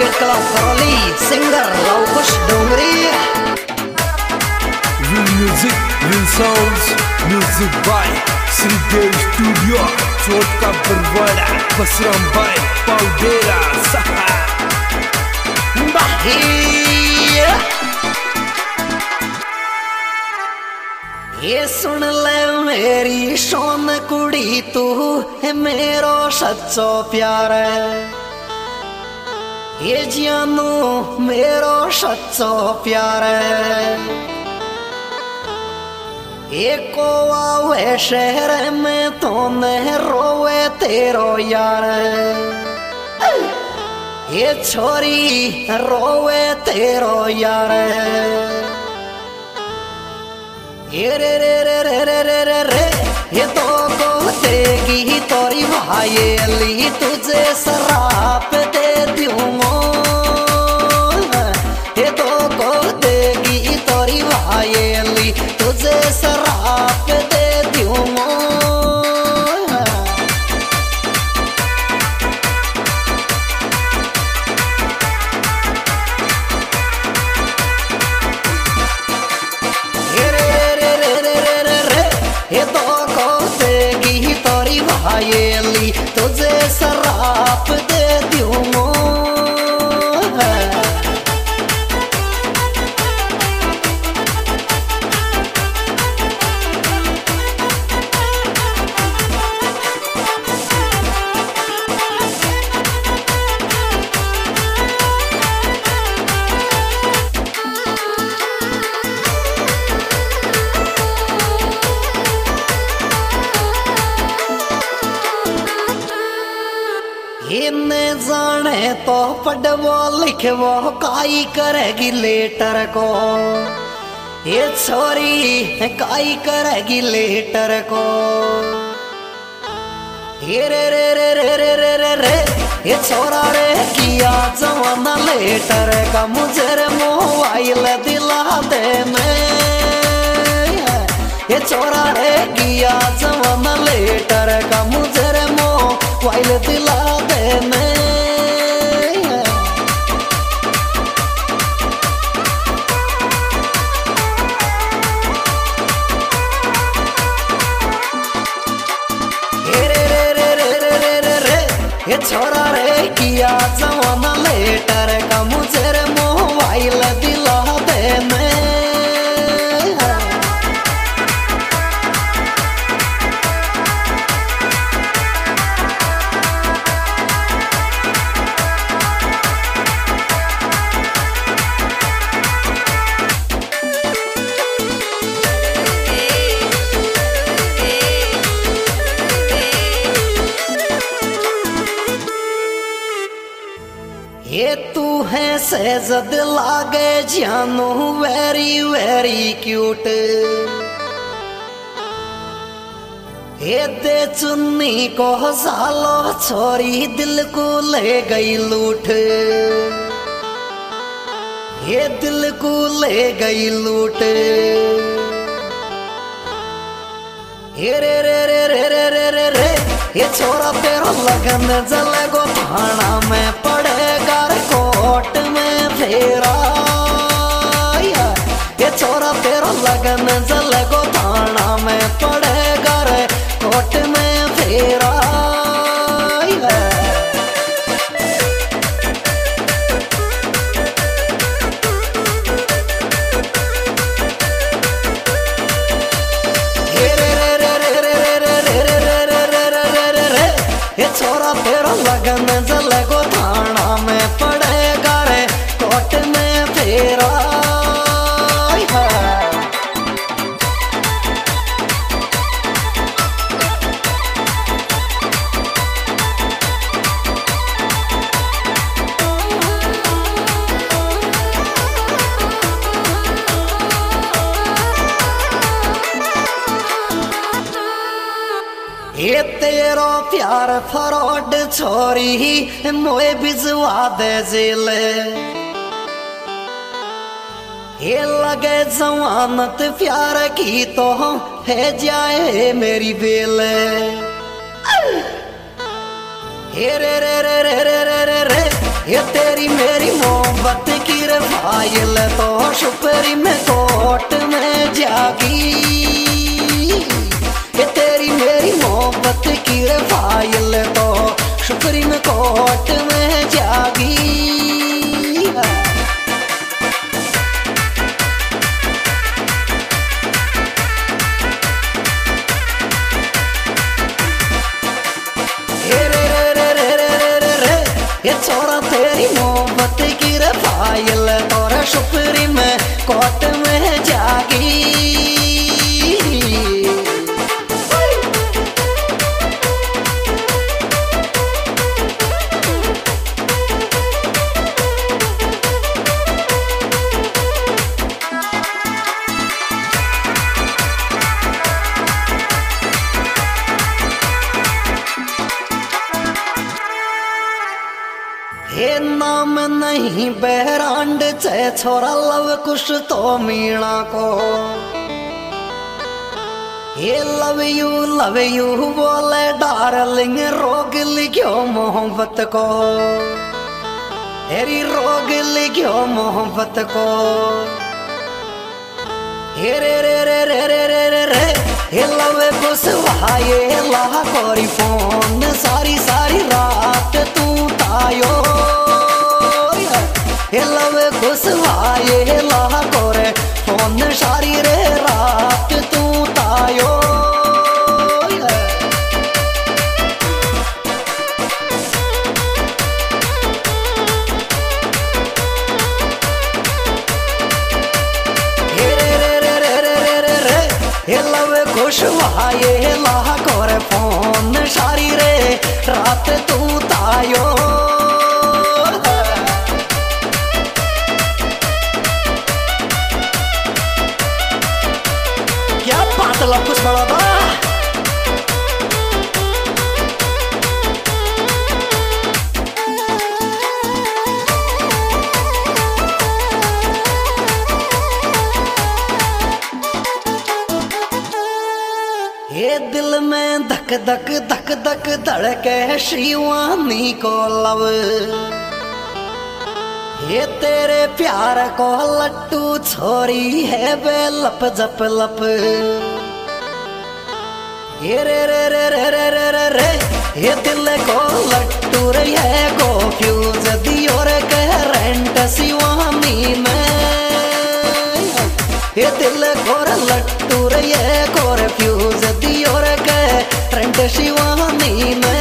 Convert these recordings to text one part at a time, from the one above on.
Cricket club Karauli, singer Lavkush Dongri. Real music, real sounds, music by Sridev Studio, Chotka Barwada, Basram by Paudera, Saha. ये सुन ले मेरी सोन कुड़ी, तू है मेरो सच्चो प्यार। ये जानू मेरो सच्चो प्यार। एको आवे शहर में तो न रोवे तेरो यार। ये छोरी रोवे तेरो यार। ये रे रे रे रे रे रे रे रे, ये तो को देगी तोरी भाईली, तुझे शराब दे दूंगा। ये तो को देगी तोरी भाईली, तुझे शराब दे दूंगा। ये तो को देगी तोरी भाईली, तुझे शराब दे दूंगा। इन्ने जाने तो पढ़वो लिखवो काई करेगी लेटर को। ये छोरी काई करेगी लेटर को। ये रे रे रे रे रे रे रे रे, ये छोरा रे किया जमाना लेटर का, मुझे रे मोबाइल दिला दे मैं। ये छोरा रे किया जमाना लेटर का, मुझे रे मोबाइल दिला दे मैं। ये रे रे रे रे रे रे रे रे, ये छोरा रे किया जमाना लेटर का, मुझे रे मोबाइल दिला दे मैं। ये तू है सहजद लागे जानू, वेरी वेरी क्यूट। ये दे चुन्नी को सालो छोरी, दिल को ले गई लूट। ये दिल को ले गई लूट। ये रे रे रे रे रे रे रे रे, ये छोरा तेरा लगन जलेगो थाना में, पड़ेगा कोर्ट में फेरा। ये छोरा तेरा लगन जलेगो थाना में, पड़ेगा कोर्ट में फेरा। छोरा तेरा लगन जलेगो थाना में, पड़ेगा रे कोर्ट में फेरा। ये तेरो प्यार फरॉड छोरी, मोए भिजवा दे जेल। ये लगे जमानत प्यार की तो है जाए मेरी बेल। हे रे रे रे रे रे रे रे रे, ये तेरी मेरी मोहब्बत की फाइल तो सुप्रीम कोर्ट में जागी। ये तेरी मेरी मोहब्बत की फाइल तो सुप्रीम कोर्ट में जागी। ये छोरा तेरी मोहब्बत की फाइल और सुप्रीम कोर्ट में जागी। ये नाम नहीं बहरांड चे छोरा लव कुछ तो मीणा को। ये लव यू बोले डार्लिंग रोग लिखो मोहब्बत को। तेरी रोग लिखो मोहब्बत को। ये रे रे रे रे रे रे रे रे ये लव कुछ ये ला कोरी फोन सारी सारी रात तू तायो। ये लव कुछ ये ला कोरे फोन सारी रे रात तू तायो। ये लव खुश ये ला कोरे फोन सारी रे रात तू तायो। क्या बात लव कुछ बड़ा था। ये दिल में धक धक धक धक धड़के शिवानी को लव। ये तेरे प्यार को लट्टू छोरी है बे लप जप लप। ये रे रे रे रे रे रे रे रे ये दिल को लट्टू रे है को फ्यूज दियो रे करंट शिवानी में। ये दिल को लट्टू रे है को फ्यूज दियो रे करंट शिवानी में।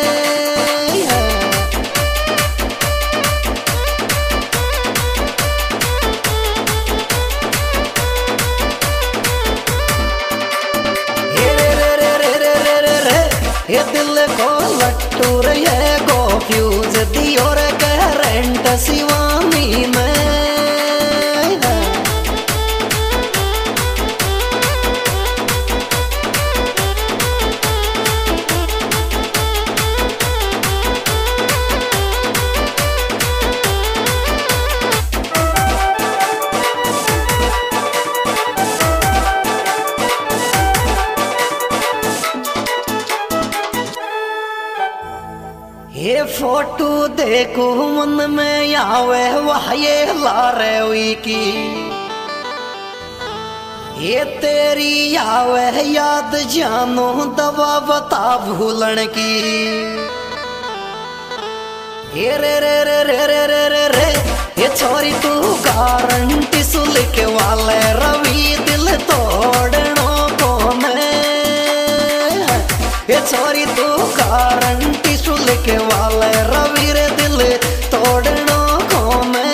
ये दिल को लट्टू रे को फ्यूज दियो रे करंट शिवानी में। ये फोटो देखो मन में आवे वाह ये लारे हुई की। ये तेरी आवे याद जानो दवा बता भूलन की। ये रे रे रे रे रे रे रे रे ये छोरी तू गारंटी सुलिक वाले रवि दिल तोड़नो को मैं। ये छोरी तू गारंटी सुलिक वाले रवि रे दिल तोड़नो को मैं।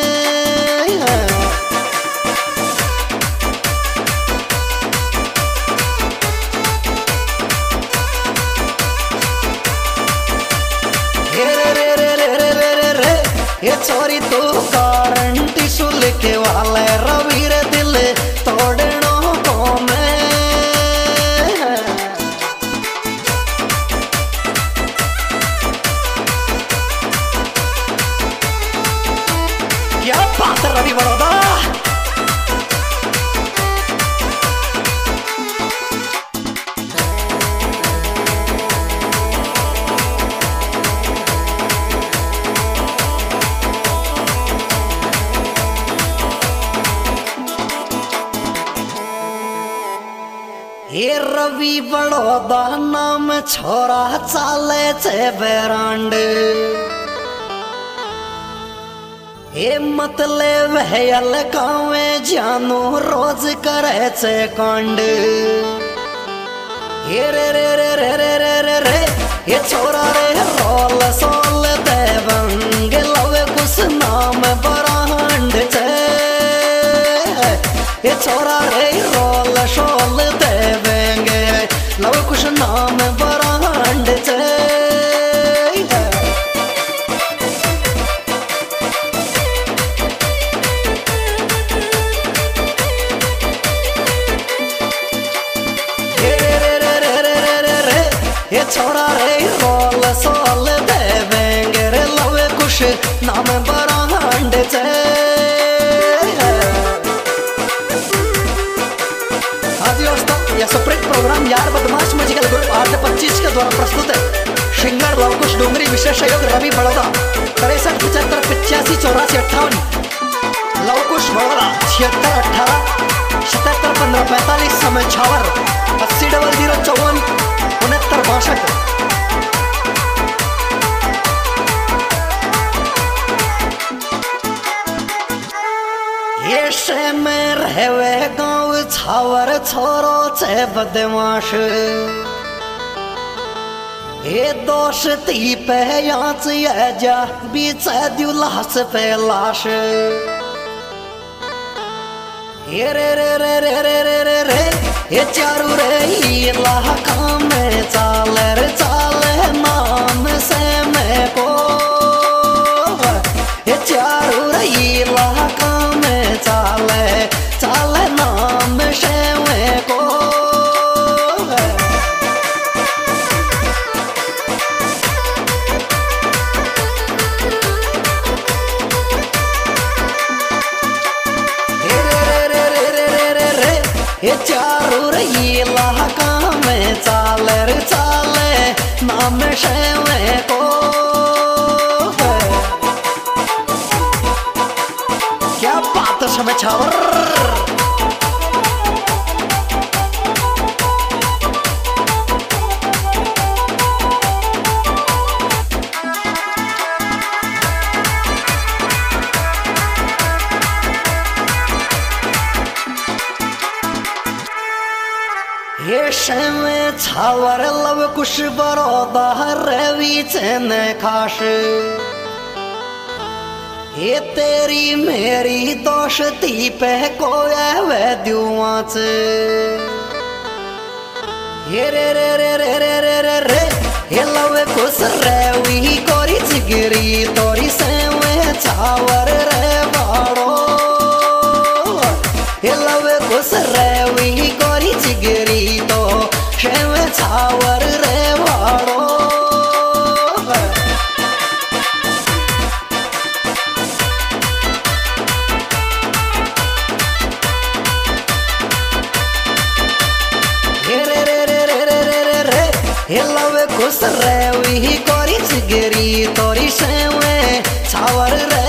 ये छोरी तू गारंटी सुलिक वाले रवि रे दिल तोड़नो को मैं। क्या बात है रवि बड़ौदा। हे रवि बड़ौदा नाम छोरा चाले छे बेरांड हे मतलब है अलकावे जानो रोज करे छे कांड हे रे रे रे रे रे रे रे रे ये छोरा रे रोल सोल देवंग लवे कुछ नाम बरांड छे ये छोरा रे रोल शोल देवेंगे लवे कुछ नाम बरांड छे ये छोरा रे रोल सोल देवेंगे रे लवे कुछ नाम बरांड छे हाँ जी दोस्तों, यह सुप्रीत प्रोग्राम यार बदमाश मैजिकल ग्रुप 825 के द्वारा प्रस्तुत है। सिंगर लवकुश डूंगरी, विशेष सहयोग रवि बड़ौदा 63 75 85 84 58 लवकुश बड़ौदा 76 18 77 15 45 समय छावर 80 00 54 69 62 ये में रहवे गाँव छावर छोरो छे बदमाश ये दोस्ती पे याच जा बीच दुलास पे लाश ये रे रे रे रे रे रे रे रे ये चारू रे इलाका में चाले रे चाले नाम से मैं को ये चारू रे इलाका में चाले चाले नाम से मैं को ये चारू इलाका में चाले रे चाले नाम शेवे को क्या बात समय छावर ये शेवे छावर लव कुछ बड़ौदा रवि चैन खास ये तेरी मेरी दोस्ती पे कोया वे दुआच ये रे रे रे रे रे रे रे रे ये लव कुछ रवि कोरी जिगरी तोरी सेवे छावर रे बाड़ो ये लव कुछ रवि कोरी जिगरी तो शेवे छावर रे बाड़ो ये रे रे रे रे रे रे रे रे ये लव कुछ रवि कोरी जिगरी तोरी शेवे छावर रे